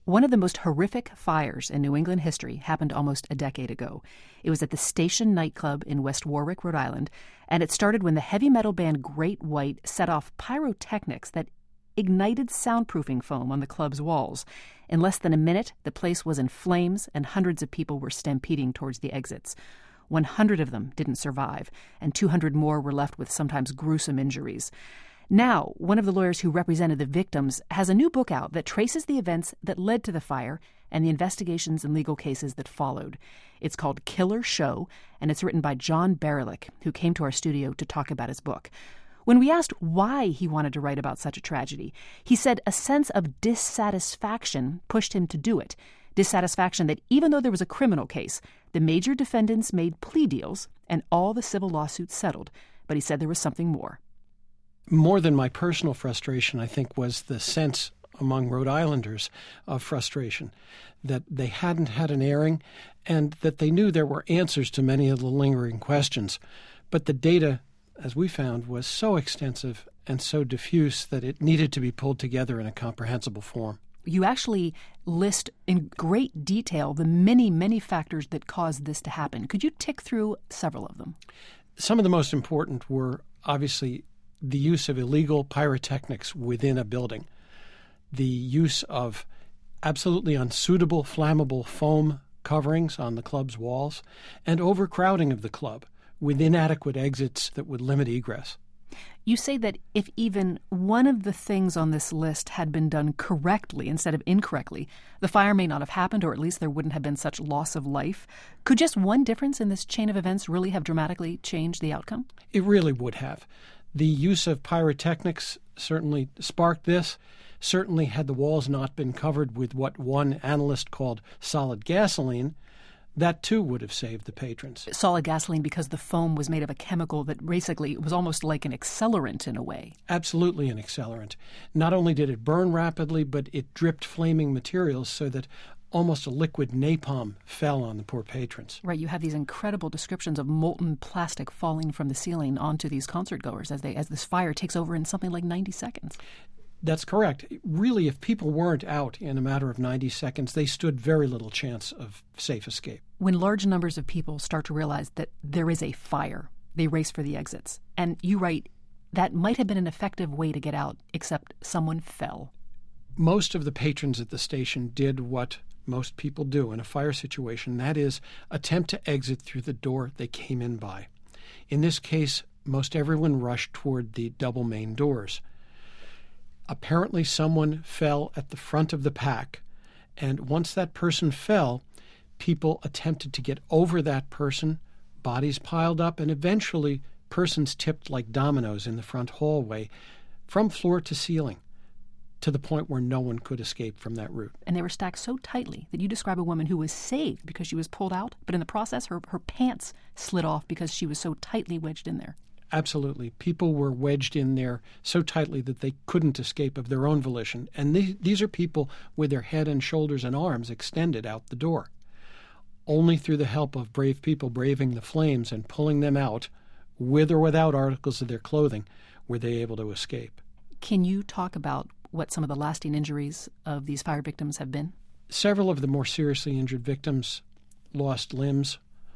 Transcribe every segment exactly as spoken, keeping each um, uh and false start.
One of the most horrific fires in New England history happened almost a decade ago. It was at the Station nightclub in West Warwick, Rhode Island, and it started when the heavy metal band Great White set off pyrotechnics that ignited soundproofing foam on the club's walls. In less than a minute, the place was in flames and hundreds of people were stampeding towards the exits. one hundred of them didn't survive, and two hundred more were left with sometimes gruesome injuries. Now, one of the lawyers who represented the victims has a new book out that traces the events that led to the fire and the investigations and legal cases that followed. It's called Killer Show, and it's written by John Barelick, who came to our studio to talk about his book. When we asked why he wanted to write about such a tragedy, he said a sense of dissatisfaction pushed him to do it. Dissatisfaction that even though there was a criminal case, the major defendants made plea deals and all the civil lawsuits settled. But he said there was something more. More than my personal frustration, I think, was the sense among Rhode Islanders of frustration, that they hadn't had an airing and that they knew there were answers to many of the lingering questions. But the data, as we found, was so extensive and so diffuse that it needed to be pulled together in a comprehensible form. You actually list in great detail the many, many factors that caused this to happen. Could you tick through several of them? Some of the most important were obviously the use of illegal pyrotechnics within a building, the use of absolutely unsuitable flammable foam coverings on the club's walls, and overcrowding of the club with inadequate exits that would limit egress. You say that if even one of the things on this list had been done correctly instead of incorrectly, the fire may not have happened, or at least there wouldn't have been such loss of life. Could just one difference in this chain of events really have dramatically changed the outcome? It really would have. The use of pyrotechnics certainly sparked this. Certainly, had the walls not been covered with what one analyst called solid gasoline, that too would have saved the patrons. Solid gasoline because the foam was made of a chemical that basically was almost like an accelerant in a way. Absolutely an accelerant. Not only did it burn rapidly, but it dripped flaming materials so that almost a liquid napalm fell on the poor patrons. Right, you have these incredible descriptions of molten plastic falling from the ceiling onto these concert goers as they as this fire takes over in something like ninety seconds. That's correct. Really, if people weren't out in a matter of ninety seconds, they stood very little chance of safe escape. When large numbers of people start to realize that there is a fire, they race for the exits. And you write, that might have been an effective way to get out, except someone fell. Most of the patrons at the station did what most people do in a fire situation, that is, attempt to exit through the door they came in by. In this case, most everyone rushed toward the double main doors. Apparently someone fell at the front of the pack, and once that person fell, people attempted to get over that person, bodies piled up, and eventually persons tipped like dominoes in the front hallway from floor to ceiling, to the point where no one could escape from that route. And they were stacked so tightly that you describe a woman who was saved because she was pulled out, but in the process her, her pants slid off because she was so tightly wedged in there. Absolutely. People were wedged in there so tightly that they couldn't escape of their own volition. And these, these are people with their head and shoulders and arms extended out the door. Only through the help of brave people braving the flames and pulling them out, with or without articles of their clothing, were they able to escape. Can you talk about what some of the lasting injuries of these fire victims have been? Several of the more seriously injured victims lost limbs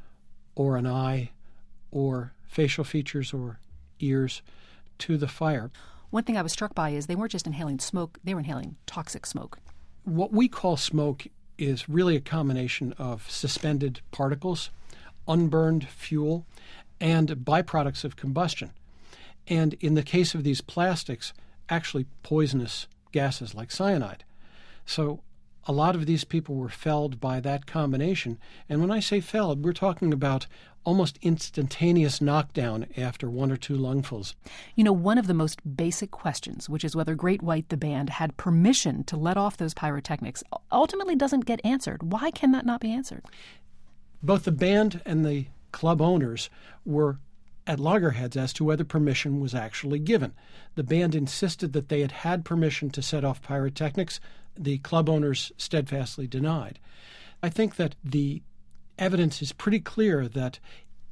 or an eye or facial features or ears to the fire. One thing I was struck by is they weren't just inhaling smoke, they were inhaling toxic smoke. What we call smoke is really a combination of suspended particles, unburned fuel, and byproducts of combustion. And in the case of these plastics, actually poisonous gases like cyanide. So a lot of these people were felled by that combination. And when I say felled, we're talking about almost instantaneous knockdown after one or two lungfuls. You know, one of the most basic questions, which is whether Great White, the band, had permission to let off those pyrotechnics, ultimately doesn't get answered. Why can that not be answered? Both the band and the club owners were at loggerheads as to whether permission was actually given. The band insisted that they had had permission to set off pyrotechnics. The club owners steadfastly denied. I think that the evidence is pretty clear that if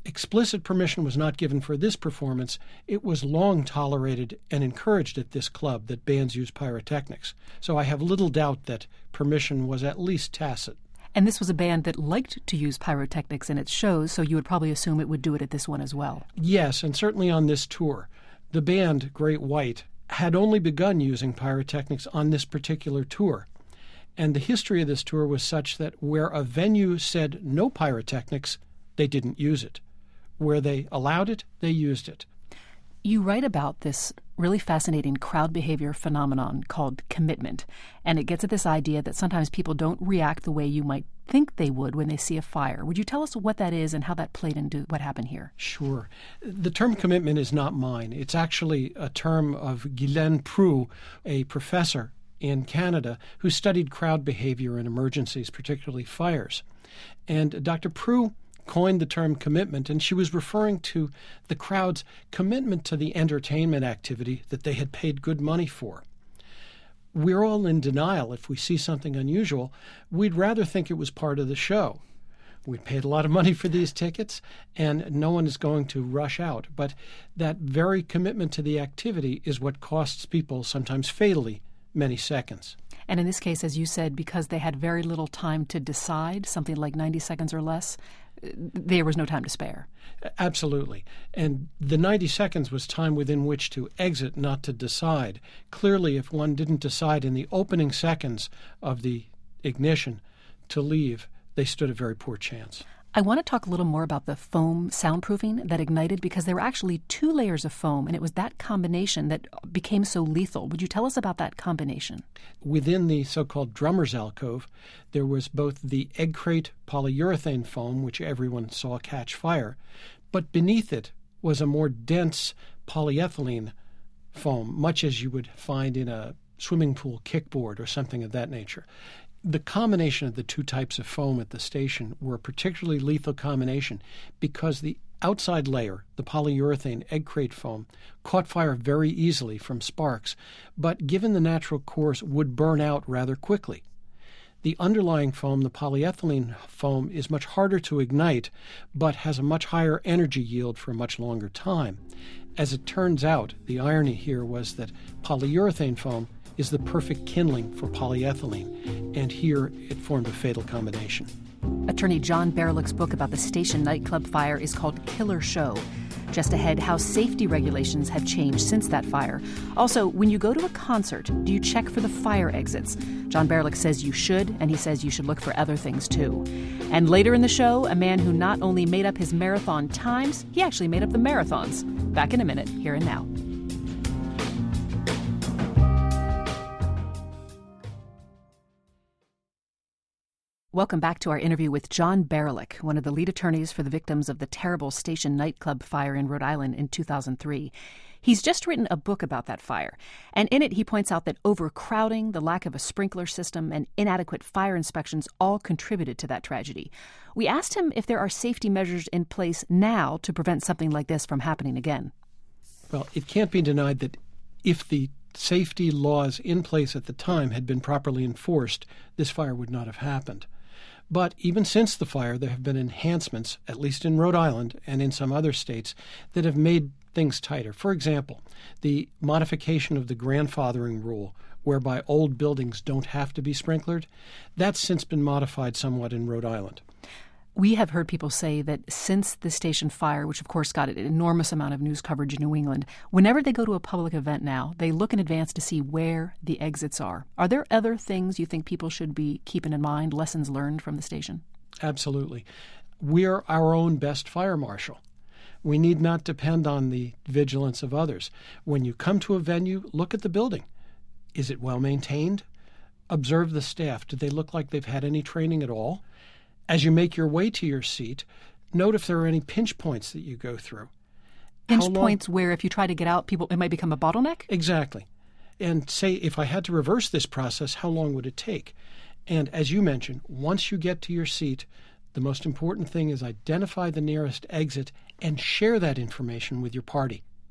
explicit permission was not given for this performance, it was long tolerated and encouraged at this club that bands use pyrotechnics. So I have little doubt that permission was at least tacit. And this was a band that liked to use pyrotechnics in its shows, so you would probably assume it would do it at this one as well. Yes, and certainly on this tour. The band, Great White, had only begun using pyrotechnics on this particular tour. And the history of this tour was such that where a venue said no pyrotechnics, they didn't use it. Where they allowed it, they used it. You write about this really fascinating crowd behavior phenomenon called commitment, and it gets at this idea that sometimes people don't react the way you might think they would when they see a fire. Would you tell us what that is and how that played into what happened here? Sure. The term commitment is not mine. It's actually a term of Guylaine Proulx, a professor in Canada who studied crowd behavior in emergencies, particularly fires. And Doctor Proulx coined the term commitment, and she was referring to the crowd's commitment to the entertainment activity that they had paid good money for. We're all in denial if we see something unusual. We'd rather think it was part of the show. We paid a lot of money for these tickets, and no one is going to rush out. But that very commitment to the activity is what costs people, sometimes fatally, many seconds. And in this case, as you said, because they had very little time to decide, something like ninety seconds or less, there was no time to spare. Absolutely. And the ninety seconds was time within which to exit, not to decide. Clearly, if one didn't decide in the opening seconds of the ignition to leave, they stood a very poor chance. I want to talk a little more about the foam soundproofing that ignited, because there were actually two layers of foam, and it was that combination that became so lethal. Would you tell us about that combination? Within the so-called drummer's alcove, there was both the egg crate polyurethane foam, which everyone saw catch fire, but beneath it was a more dense polyethylene foam, much as you would find in a swimming pool kickboard or something of that nature. The combination of the two types of foam at the station were a particularly lethal combination because the outside layer, the polyurethane egg crate foam, caught fire very easily from sparks, but given the natural course would burn out rather quickly. The underlying foam, the polyethylene foam, is much harder to ignite, but has a much higher energy yield for a much longer time. As it turns out, the irony here was that polyurethane foam is the perfect kindling for polyethylene, and here it formed a fatal combination. Attorney John Berlick's book about the station nightclub fire is called Killer Show. Just ahead, how safety regulations have changed since that fire. Also, when you go to a concert, do you check for the fire exits? John Berlick says you should, and he says you should look for other things too. And later in the show, a man who not only made up his marathon times, he actually made up the marathons. Back in a minute, Here and Now. Welcome back to our interview with John Berlick, one of the lead attorneys for the victims of the terrible station nightclub fire in Rhode Island in two thousand three. He's just written a book about that fire, and in it he points out that overcrowding, the lack of a sprinkler system, and inadequate fire inspections all contributed to that tragedy. We asked him if there are safety measures in place now to prevent something like this from happening again. Well, it can't be denied that if the safety laws in place at the time had been properly enforced, this fire would not have happened. But even since the fire, there have been enhancements, at least in Rhode Island and in some other states, that have made things tighter. For example, the modification of the grandfathering rule, whereby old buildings don't have to be sprinklered, that's since been modified somewhat in Rhode Island. We have heard people say that since the station fire, which of course got an enormous amount of news coverage in New England, whenever they go to a public event now, they look in advance to see where the exits are. Are there other things you think people should be keeping in mind, lessons learned from the station? Absolutely. We're our own best fire marshal. We need not depend on the vigilance of others. When you come to a venue, look at the building. Is it well maintained? Observe the staff. Do they look like they've had any training at all? As you make your way to your seat, note if there are any pinch points that you go through. Pinch points where if you try to get out, people it might become a bottleneck? Exactly. And say, if I had to reverse this process, how long would it take? And as you mentioned, once you get to your seat, the most important thing is identify the nearest exit and share that information with your party.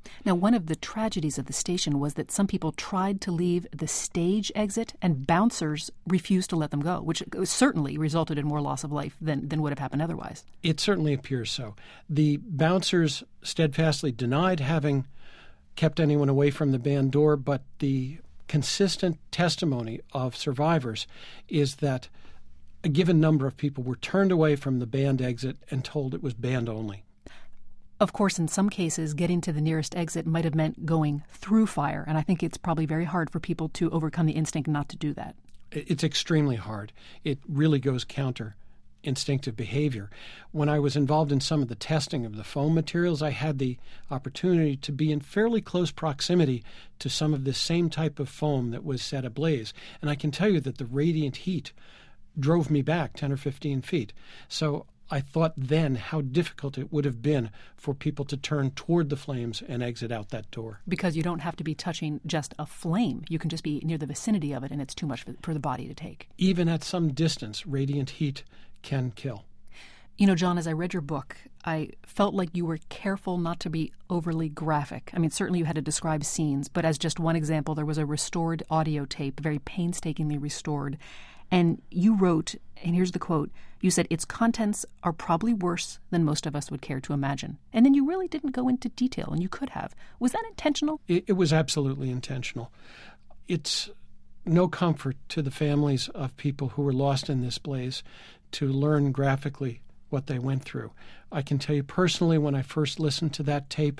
Now, one of the tragedies of the station was that some people tried to leave the stage exit and bouncers refused to let them go, which certainly resulted in more loss of life than, than would have happened otherwise. It certainly appears so. The bouncers steadfastly denied having kept anyone away from the band door, but the consistent testimony of survivors is that a given number of people were turned away from the band exit and told it was band only. Of course, in some cases, getting to the nearest exit might have meant going through fire, and I think it's probably very hard for people to overcome the instinct not to do that. It's extremely hard. It really goes counter instinctive behavior. When I was involved in some of the testing of the foam materials, I had the opportunity to be in fairly close proximity to some of this same type of foam that was set ablaze. And I can tell you that the radiant heat drove me back ten or fifteen feet. So I thought then how difficult it would have been for people to turn toward the flames and exit out that door. Because you don't have to be touching just a flame. You can just be near the vicinity of it, and it's too much for, for the body to take. Even at some distance, radiant heat can kill. You know, John, as I read your book, I felt like you were careful not to be overly graphic. I mean, certainly you had to describe scenes, but as just one example, there was a restored audio tape, very painstakingly restored. And you wrote, and here's the quote, you said, its contents are probably worse than most of us would care to imagine. And then you really didn't go into detail, and you could have. Was that intentional? It, it was absolutely intentional. It's no comfort to the families of people who were lost in this blaze to learn graphically what they went through. I can tell you personally, when I first listened to that tape,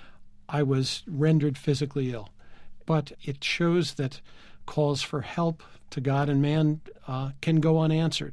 I was rendered physically ill. But it shows that calls for help to God and man uh, can go unanswered.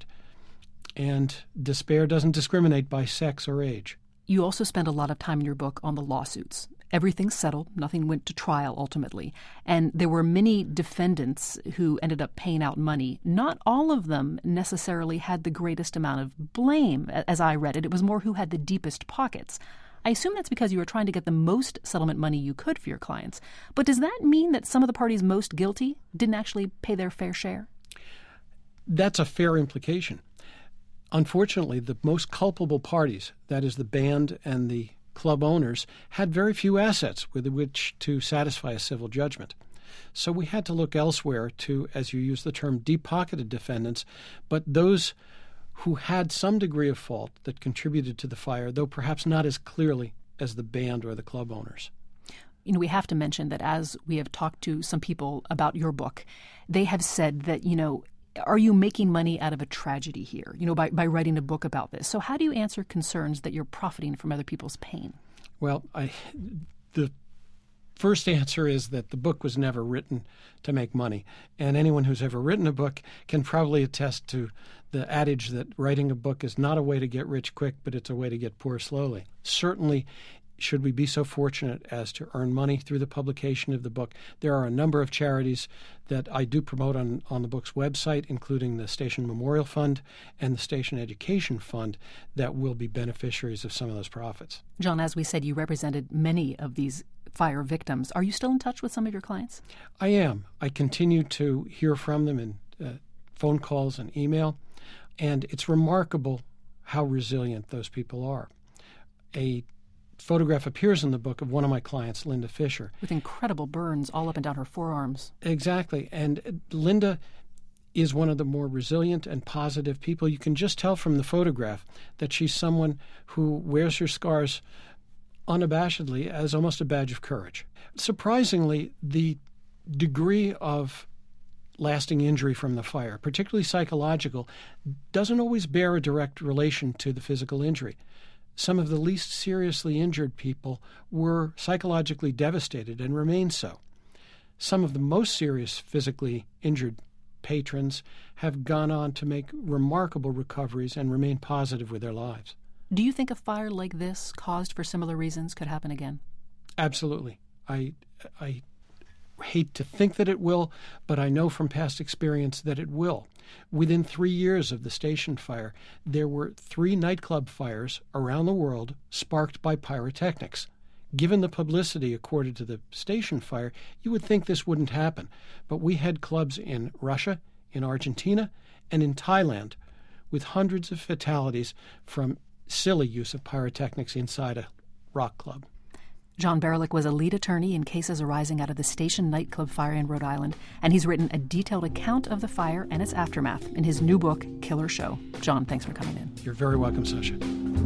And despair doesn't discriminate by sex or age. You also spend a lot of time in your book on the lawsuits. Everything's settled. Nothing went to trial ultimately. And there were many defendants who ended up paying out money. Not all of them necessarily had the greatest amount of blame, as I read it. It was more who had the deepest pockets. I assume that's because you were trying to get the most settlement money you could for your clients. But does that mean that some of the parties most guilty didn't actually pay their fair share? That's a fair implication. Unfortunately, the most culpable parties, that is the band and the club owners, had very few assets with which to satisfy a civil judgment. So we had to look elsewhere to, as you use the term, deep-pocketed defendants, but those who had some degree of fault that contributed to the fire, though perhaps not as clearly as the band or the club owners. You know, we have to mention that as we have talked to some people about your book, they have said that, you know, are you making money out of a tragedy here, you know, by, by writing a book about this? So how do you answer concerns that you're profiting from other people's pain? Well, I, the first answer is that the book was never written to make money. And anyone who's ever written a book can probably attest to the adage that writing a book is not a way to get rich quick, but it's a way to get poor slowly. Certainly, should we be so fortunate as to earn money through the publication of the book, there are a number of charities that I do promote on, on the book's website, including the Station Memorial Fund and the Station Education Fund, that will be beneficiaries of some of those profits. John, as we said, you represented many of these fire victims. Are you still in touch with some of your clients? I am. I continue to hear from them in uh, phone calls and email, and it's remarkable how resilient those people are. A photograph appears in the book of one of my clients, Linda Fisher. With incredible burns all up and down her forearms. Exactly. And Linda is one of the more resilient and positive people. You can just tell from the photograph that she's someone who wears her scars unabashedly as almost a badge of courage. Surprisingly, the degree of lasting injury from the fire, particularly psychological, doesn't always bear a direct relation to the physical injury. Some of the least seriously injured people were psychologically devastated and remain so. Some of the most serious physically injured patrons have gone on to make remarkable recoveries and remain positive with their lives. Do you think a fire like this, caused for similar reasons, could happen again? Absolutely. I, I hate to think that it will, but I know from past experience that it will. Within three years of the station fire, there were three nightclub fires around the world sparked by pyrotechnics. Given the publicity accorded to the station fire, you would think this wouldn't happen. But we had clubs in Russia, in Argentina, and in Thailand with hundreds of fatalities from silly use of pyrotechnics inside a rock club. John Berlick was a lead attorney in cases arising out of the Station nightclub fire in Rhode Island, and he's written a detailed account of the fire and its aftermath in his new book, Killer Show. John, thanks for coming in. You're very welcome, Sasha.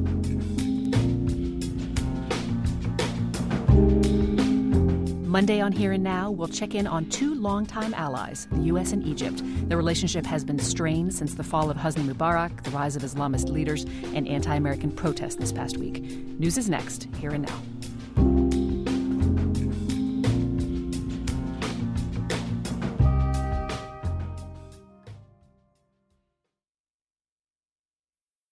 Monday on Here and Now, we'll check in on two longtime allies, the U S and Egypt. Their relationship has been strained since the fall of Hosni Mubarak, the rise of Islamist leaders, and anti-American protests this past week. News is next, Here and Now.